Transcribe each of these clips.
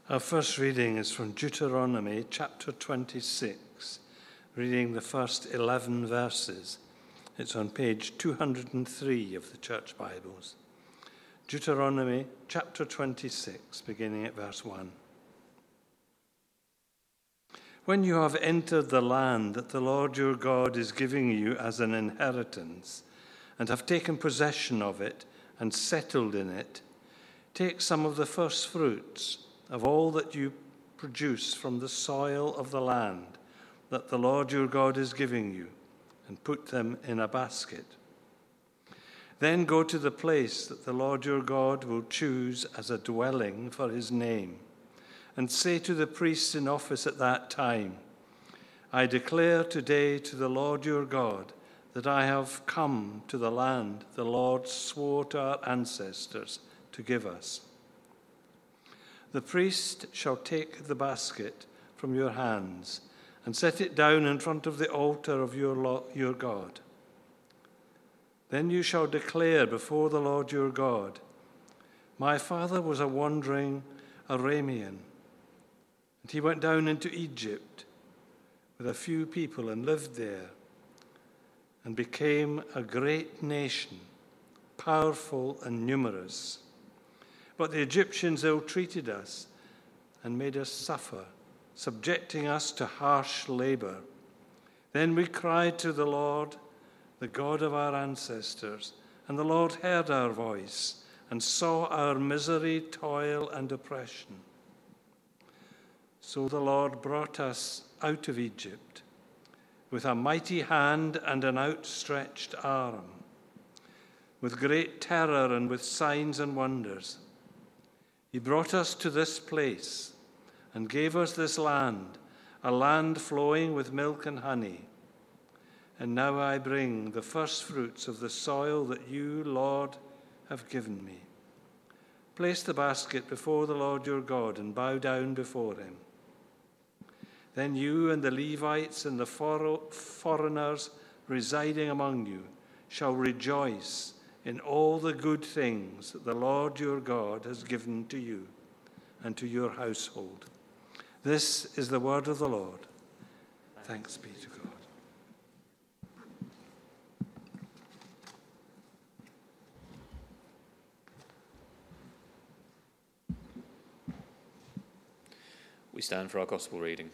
Our first reading is from Deuteronomy chapter 26, reading the first 11 verses. It's on page 203 of the Church Bibles. Deuteronomy chapter 26, beginning at verse 1. When you have entered the land that the Lord your God is giving you as an inheritance, and have taken possession of it and settled in it, take some of the first fruits of all that you produce from the soil of the land that the Lord your God is giving you, and put them in a basket. Then go to the place that the Lord your God will choose as a dwelling for his name, and say to the priests in office at that time, I declare today to the Lord your God that I have come to the land the Lord swore to our ancestors to give us. The priest shall take the basket from your hands and set it down in front of the altar of your God. Then you shall declare before the Lord your God, my father was a wandering Aramean, and he went down into Egypt with a few people and lived there and became a great nation, powerful and numerous. But the Egyptians ill-treated us and made us suffer, subjecting us to harsh labor. Then we cried to the Lord, the God of our ancestors, and the Lord heard our voice and saw our misery, toil, and oppression. So the Lord brought us out of Egypt with a mighty hand and an outstretched arm, with great terror and with signs and wonders. He brought us to this place and gave us this land, a land flowing with milk and honey. And now I bring the first fruits of the soil that you, Lord, have given me. Place the basket before the Lord your God and bow down before him. Then you and the Levites and the foreigners residing among you shall rejoice in all the good things that the Lord your God has given to you and to your household. This is the word of the Lord. Thanks be to God. We stand for our gospel reading.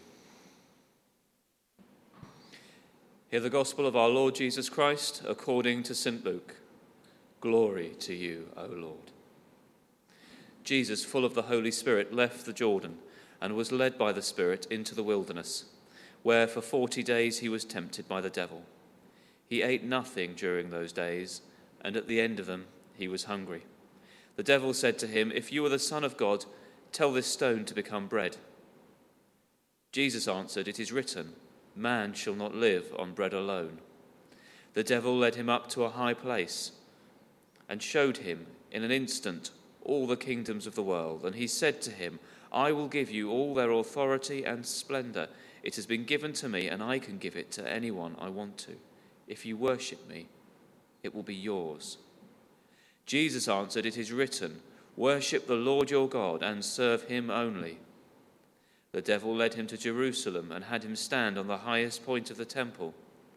Hear the gospel of our Lord Jesus Christ according to St. Luke. Glory to you, O Lord. Jesus, full of the Holy Spirit, left the Jordan and was led by the Spirit into the wilderness, where for 40 days he was tempted by the devil. He ate nothing during those days, and at the end of them he was hungry. The devil said to him, If you are the Son of God, tell this stone to become bread. Jesus answered, It is written, Man shall not live on bread alone. The devil led him up to a high place and showed him in an instant all the kingdoms of the world. And he said to him, I will give you all their authority and splendor. It has been given to me, and I can give it to anyone I want to. If you worship me, it will be yours. Jesus answered, It is written, Worship the Lord your God and serve him only. The devil led him to Jerusalem and had him stand on the highest point of the temple.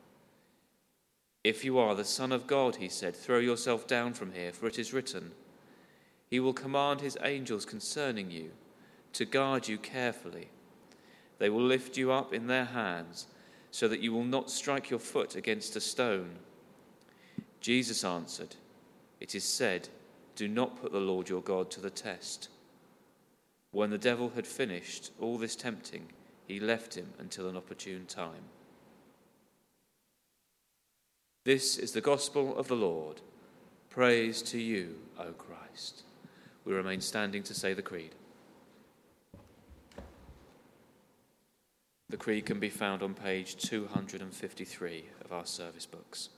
If you are the Son of God, he said, throw yourself down from here, for it is written, He will command his angels concerning you to guard you carefully. They will lift you up in their hands so that you will not strike your foot against a stone. Jesus answered, It is said, Do not put the Lord your God to the test. When the devil had finished all this tempting, he left him until an opportune time. This is the gospel of the Lord. Praise to you, O Christ. We remain standing to say the Creed. The Creed can be found on page 253 of our service books.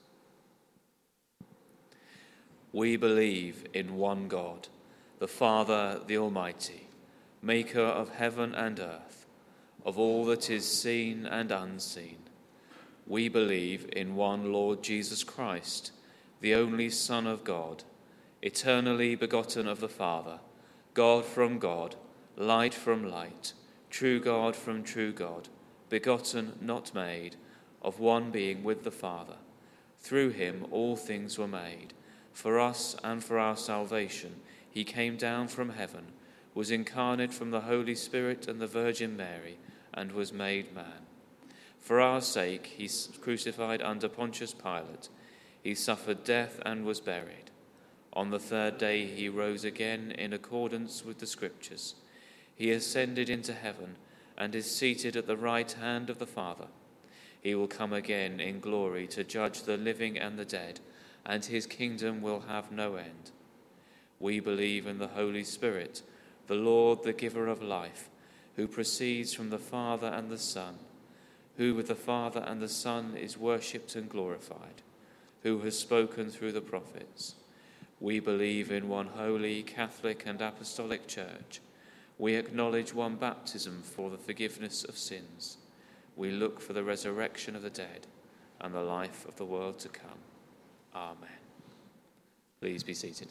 We believe in one God, the Father, the Almighty, maker of heaven and earth, of all that is seen and unseen. We believe in one Lord Jesus Christ, the only Son of God, eternally begotten of the Father, God from God, light from light, true God from true God, begotten, not made, of one being with the Father. Through him all things were made. For us and for our salvation he came down from heaven, was incarnate from the Holy Spirit and the Virgin Mary, and was made man. For our sake he crucified under Pontius Pilate. He suffered death and was buried. On the third day he rose again in accordance with the Scriptures. He ascended into heaven and is seated at the right hand of the Father. He will come again in glory to judge the living and the dead, and his kingdom will have no end. We believe in the Holy Spirit, the Lord, the giver of life, who proceeds from the Father and the Son, who with the Father and the Son is worshipped and glorified, who has spoken through the prophets. We believe in one holy, Catholic and Apostolic Church. We acknowledge one baptism for the forgiveness of sins. We look for the resurrection of the dead and the life of the world to come. Amen. Please be seated.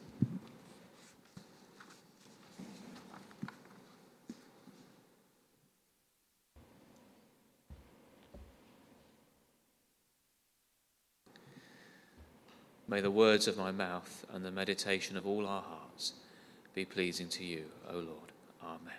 May the words of my mouth and the meditation of all our hearts be pleasing to you, O Lord. Amen.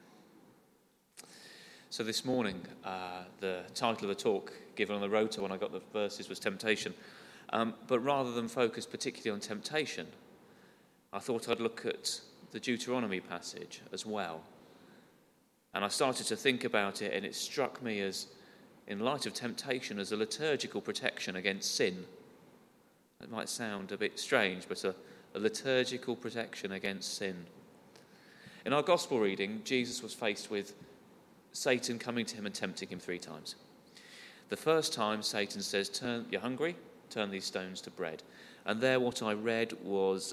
So this morning, the title of the talk given on the rota when I got the verses was temptation. But rather than focus particularly on temptation, I thought I'd look at the Deuteronomy passage as well. And I started to think about it, and it struck me as, in light of temptation, as a liturgical protection against sin. It might sound a bit strange, but a liturgical protection against sin. In our gospel reading, Jesus was faced with Satan coming to him and tempting him 3 times. The first time, Satan says, "You're hungry? Turn these stones to bread." And there what I read was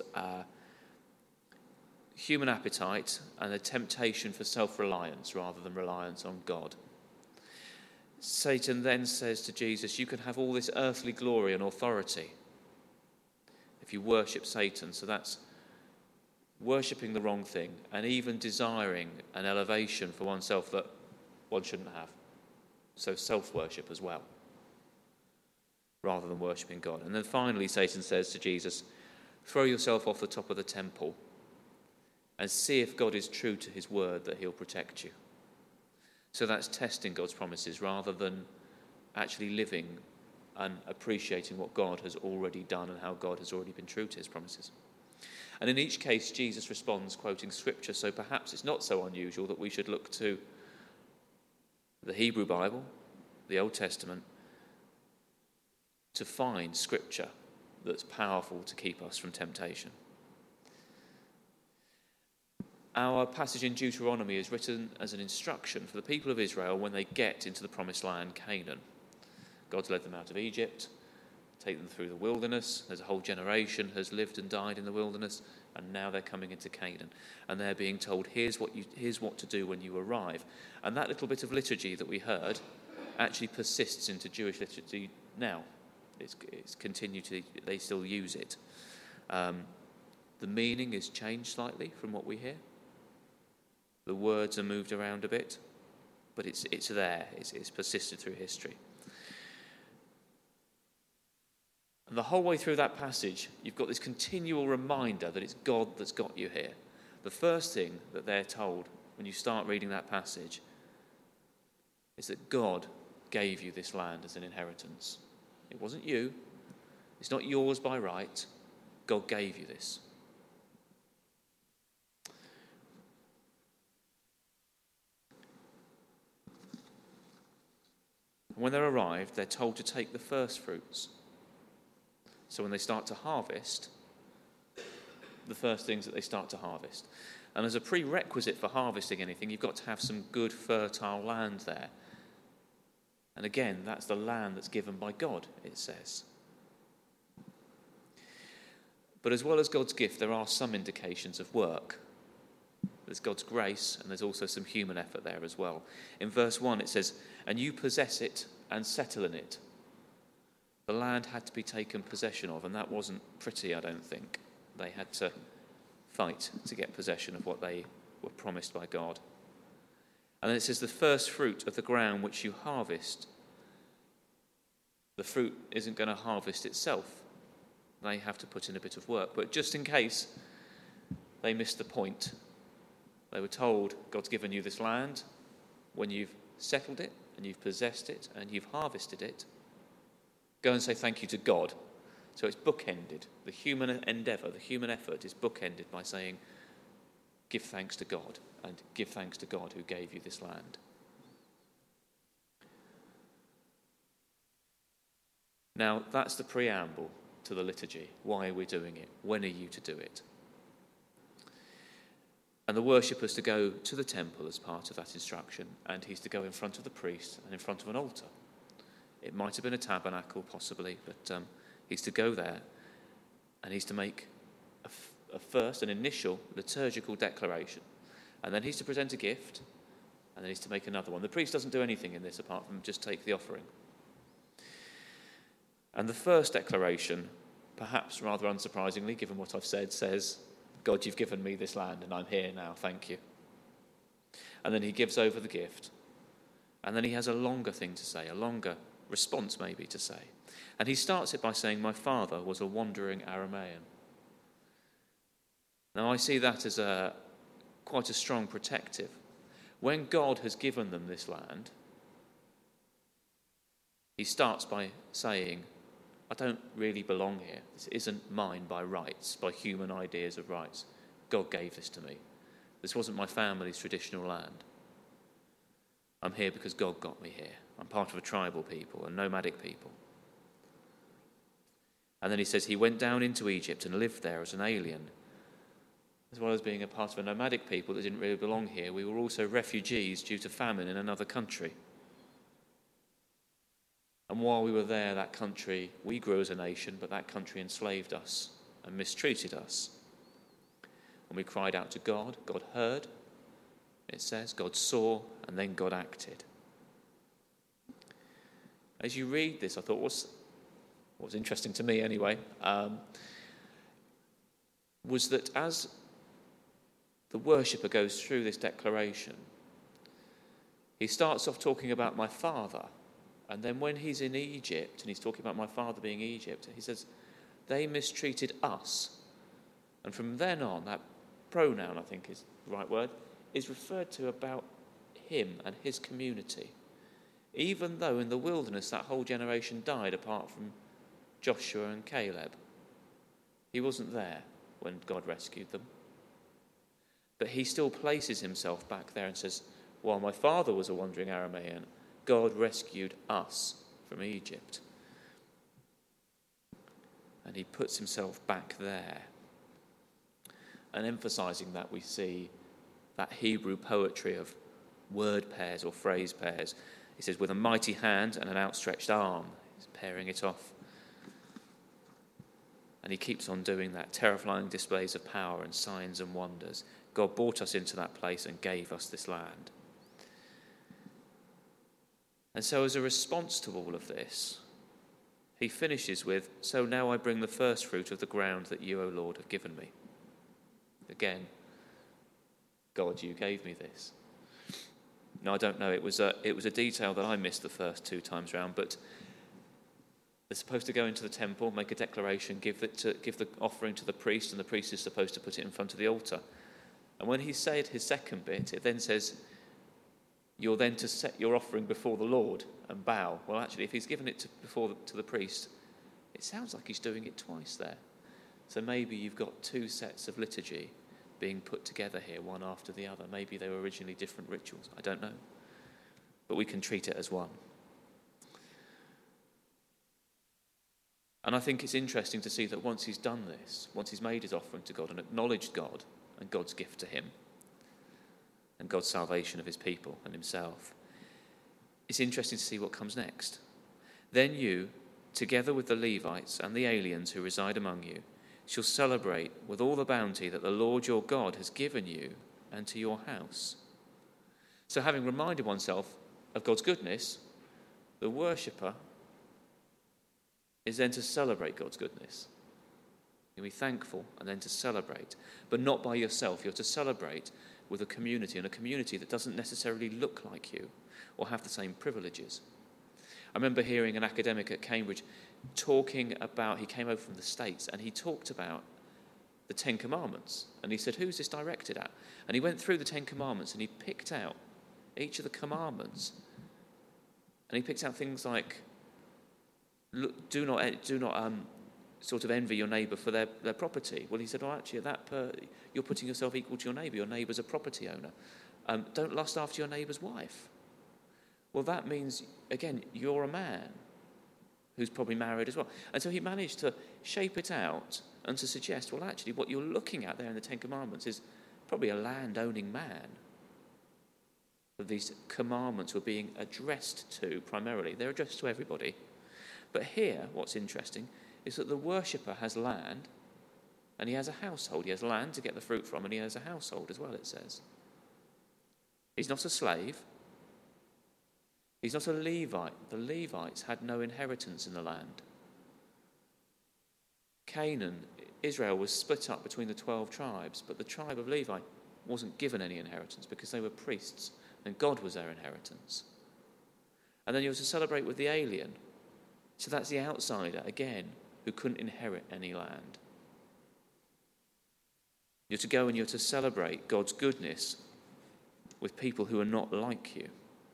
human appetite and a temptation for self-reliance rather than reliance on God. Satan then says to Jesus, "You can have all this earthly glory and authority if you worship Satan." So that's worshipping the wrong thing and even desiring an elevation for oneself that one shouldn't have. So self-worship as well, rather than worshipping God. And then finally Satan says to Jesus, "Throw yourself off the top of the temple and see if God is true to his word that he'll protect you." So that's testing God's promises rather than actually living and appreciating what God has already done and how God has already been true to his promises. And in each case, Jesus responds quoting Scripture, so perhaps it's not so unusual that we should look to the Hebrew Bible, the Old Testament, to find Scripture that's powerful to keep us from temptation. Our passage in Deuteronomy is written as an instruction for the people of Israel when they get into the promised land, Canaan. God's led them out of Egypt, taken them through the wilderness. There's a whole generation has lived and died in the wilderness, and now they're coming into Canaan. And they're being told, here's what to do when you arrive. And that little bit of liturgy that we heard actually persists into Jewish liturgy now. It's continued to, they still use it. The meaning is changed slightly from what we hear. The words are moved around a bit, but it's there. It's persisted through history. And the whole way through that passage, you've got this continual reminder that it's God that's got you here. The first thing that they're told when you start reading that passage is that God gave you this land as an inheritance. It wasn't you. It's not yours by right. God gave you this. And when they're arrived, they're told to take the first fruits. So when they start to harvest, the first things that they start to harvest. And as a prerequisite for harvesting anything, you've got to have some good fertile land there. And again, that's the land that's given by God, it says. But as well as God's gift, there are some indications of work. There's God's grace, and there's also some human effort there as well. In verse 1 it says, "And you possess it and settle in it." The land had to be taken possession of, and that wasn't pretty, I don't think. They had to fight to get possession of what they were promised by God. And then it says, the first fruit of the ground which you harvest. The fruit isn't going to harvest itself. They have to put in a bit of work. But just in case they missed the point, they were told, God's given you this land. When you've settled it and you've possessed it and you've harvested it, go and say thank you to God. So it's bookended. The human endeavour, the human effort is bookended by saying, give thanks to God, and give thanks to God who gave you this land. Now, that's the preamble to the liturgy. Why are we doing it? When are you to do it? And the worshipper's to go to the temple as part of that instruction, and he's to go in front of the priest and in front of an altar. It might have been a tabernacle, possibly, but he's to go there, and he's to make an initial liturgical declaration, and then he's to present a gift, and then he's to make another one. The priest doesn't do anything in this apart from just take the offering. And the first declaration, perhaps rather unsurprisingly, given what I've said, says, God, you've given me this land and I'm here now, thank you. And then he gives over the gift. And then he has a longer thing to say, a longer response maybe to say. And he starts it by saying, my father was a wandering Aramaean. Now I see that as quite a strong protective. When God has given them this land, he starts by saying, I don't really belong here. This isn't mine by rights, by human ideas of rights. God gave this to me. This wasn't my family's traditional land. I'm here because God got me here. I'm part of a tribal people, a nomadic people. And then he says he went down into Egypt and lived there as an alien. As well as being a part of a nomadic people that didn't really belong here, we were also refugees due to famine in another country. And while we were there, that country, we grew as a nation, but that country enslaved us and mistreated us. And we cried out to God. God heard, it says. God saw, and then God acted. As you read this, I thought, what was interesting to me anyway, was that as the worshipper goes through this declaration, he starts off talking about my father. And then when he's in Egypt, and he's talking about my father being Egypt, he says, they mistreated us. And from then on, that pronoun, I think is the right word, is referred to about him and his community. Even though in the wilderness that whole generation died apart from Joshua and Caleb. He wasn't there when God rescued them. But he still places himself back there and says, while my father was a wandering Aramaean, God rescued us from Egypt. And he puts himself back there. And emphasizing that, we see that Hebrew poetry of word pairs or phrase pairs. He says, with a mighty hand and an outstretched arm. He's pairing it off. And he keeps on doing that, terrifying displays of power and signs and wonders. God brought us into that place and gave us this land. And so as a response to all of this, he finishes with, so now I bring the first fruit of the ground that you, O Lord, have given me. Again, God, you gave me this. Now, I don't know, it was a detail that I missed the first two times round, but they're supposed to go into the temple, make a declaration, give the offering to the priest, and the priest is supposed to put it in front of the altar. And when he said his second bit, it then says, you're then to set your offering before the Lord and bow. Well, actually, if he's given it to the priest, it sounds like he's doing it twice there. So maybe you've got two sets of liturgy being put together here, one after the other. Maybe they were originally different rituals. I don't know. But we can treat it as one. And I think it's interesting to see that once he's done this, once he's made his offering to God and acknowledged God and God's gift to him, and God's salvation of his people and himself, it's interesting to see what comes next. Then you, together with the Levites and the aliens who reside among you, shall celebrate with all the bounty that the Lord your God has given you and to your house. So having reminded oneself of God's goodness, the worshipper is then to celebrate God's goodness. You be thankful and then to celebrate, but not by yourself. You're to celebrate with a community, and a community that doesn't necessarily look like you or have the same privileges. I remember hearing an academic at Cambridge talking about, he came over from the States, and he talked about the Ten Commandments. And he said, who's this directed at? And he went through the Ten Commandments and he picked out each of the commandments. And he picked out things like, do not sort of envy your neighbour for their property. Well, he said, actually, you're putting yourself equal to your neighbour. Your neighbour's a property owner. Don't lust after your neighbour's wife. Well, that means, again, you're a man who's probably married as well. And so he managed to shape it out and to suggest, well, actually, what you're looking at there in the Ten Commandments is probably a land-owning man. That these commandments were being addressed to primarily. They're addressed to everybody. But here, what's interesting is that the worshipper has land and he has a household. He has land to get the fruit from, and he has a household as well, it says. He's not a slave. He's not a Levite. The Levites had no inheritance in the land. Canaan, Israel, was split up between the 12 tribes, but the tribe of Levi wasn't given any inheritance because they were priests and God was their inheritance. And then you were to celebrate with the alien. So that's the outsider, again, who couldn't inherit any land. You're to go and you're to celebrate God's goodness with people who are not like you.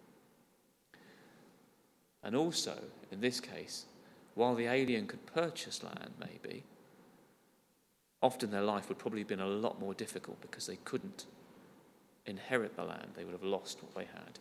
And also, in this case, while the alien could purchase land, maybe, often their life would probably have been a lot more difficult because they couldn't inherit the land. They would have lost what they had.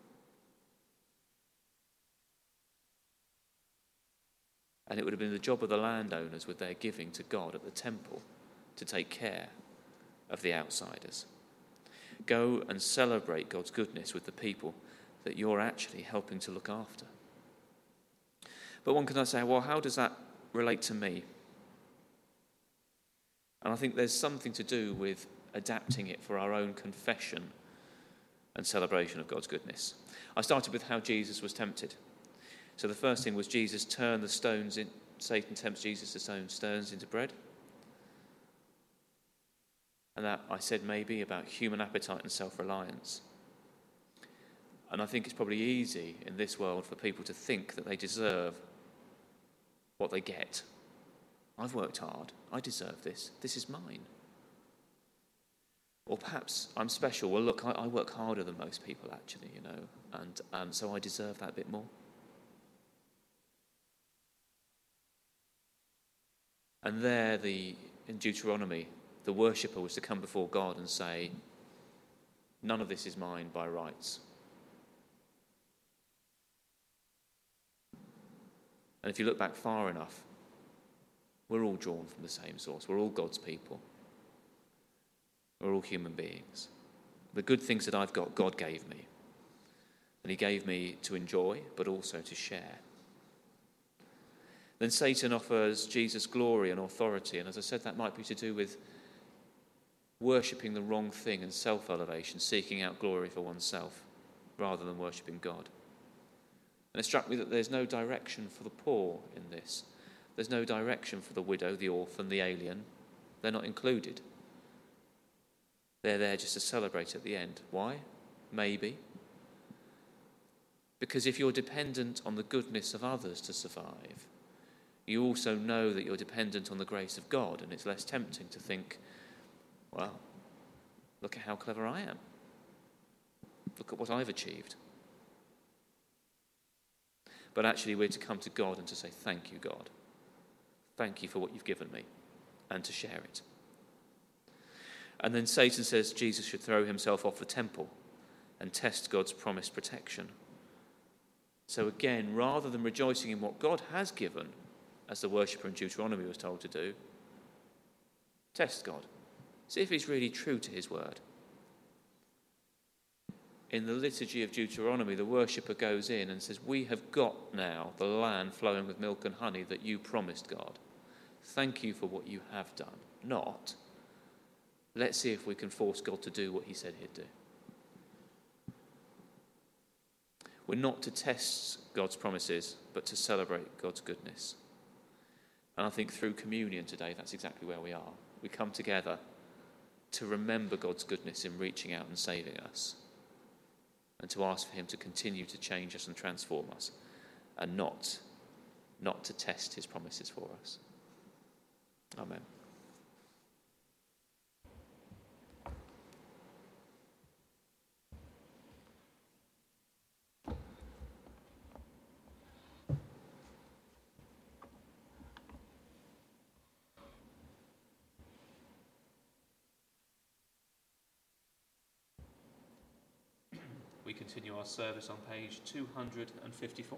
And it would have been the job of the landowners with their giving to God at the temple to take care of the outsiders. Go and celebrate God's goodness with the people that you're actually helping to look after. But one can say, well, how does that relate to me? And I think there's something to do with adapting it for our own confession and celebration of God's goodness. I started with how Jesus was tempted. So the first thing was Jesus turned the stones in. Satan tempts Jesus to turn stones into bread. And that, I said, maybe about human appetite and self-reliance. And I think it's probably easy in this world for people to think that they deserve what they get. I've worked hard. I deserve this. This is mine. Or perhaps I'm special. Well, look, I work harder than most people, actually, and so I deserve that bit more. And there, in Deuteronomy, the worshipper was to come before God and say, none of this is mine by rights. And if you look back far enough, we're all drawn from the same source. We're all God's people. We're all human beings. The good things that I've got, God gave me. And he gave me to enjoy, but also to share. Then Satan offers Jesus glory and authority. And as I said, that might be to do with worshipping the wrong thing and self-elevation, seeking out glory for oneself, rather than worshipping God. And it struck me that there's no direction for the poor in this. There's no direction for the widow, the orphan, the alien. They're not included. They're there just to celebrate at the end. Why? Maybe because if you're dependent on the goodness of others to survive, you also know that you're dependent on the grace of God, and it's less tempting to think, well, look at how clever I am. Look at what I've achieved. But actually we're to come to God and to say, thank you, God. Thank you for what you've given me, and to share it. And then Satan says Jesus should throw himself off the temple and test God's promised protection. So again, rather than rejoicing in what God has given, as the worshipper in Deuteronomy was told to do, test God. See if he's really true to his word. In the liturgy of Deuteronomy, the worshipper goes in and says, we have got now the land flowing with milk and honey that you promised, God. Thank you for what you have done. Not, let's see if we can force God to do what he said he'd do. We're not to test God's promises, but to celebrate God's goodness. And I think through communion today, that's exactly where we are. We come together to remember God's goodness in reaching out and saving us, and to ask for him to continue to change us and transform us, and not to test his promises for us. Amen. We continue our service on page 254.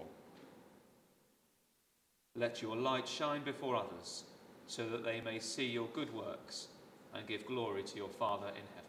Let your light shine before others, so that they may see your good works and give glory to your Father in heaven.